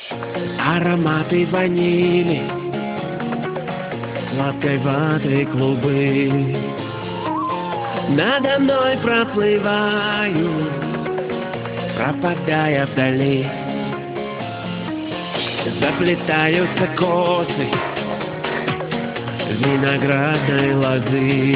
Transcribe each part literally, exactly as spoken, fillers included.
Ароматы ванили, сладкой ваты клубы надо мной проплывают, пропадая вдали. Заплетаются косы виноградной лозы,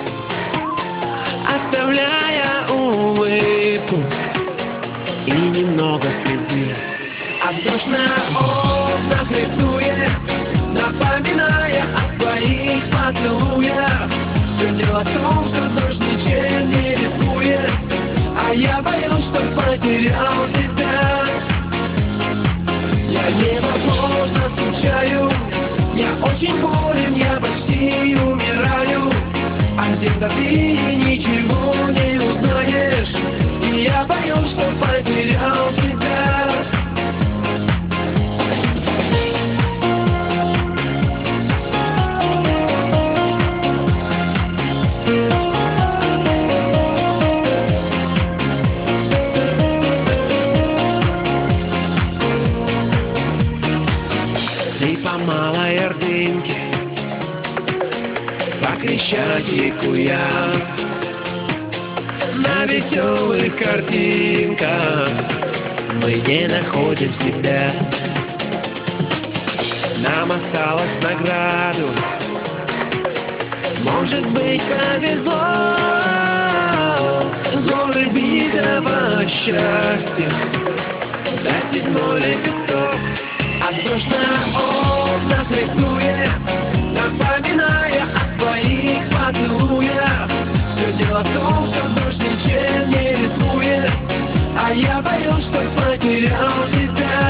оставляя улыбку и немного слезы. А дождь на окнах рисует, напоминая о твоих поцелуях. Все дело в том, что дождь ничем не рискует, а я боюсь, что потерял тебя. Я невозможно скучаю, я очень болен, я почти умираю. А где-то ты ничего не узнаешь, и я боюсь, что потерял тебя. Ты по малой Ордынке, по Крещатику я на веселых картинках мы не находим себя. Нам осталось награду, может быть, повезло. Горы битого счастья за седьмой лепесток. А дождь на окнах рисует, напоминая о твоих поцелуях. Все дело в том, что дождь ничем не рискует, а я боюсь, что потерял тебя.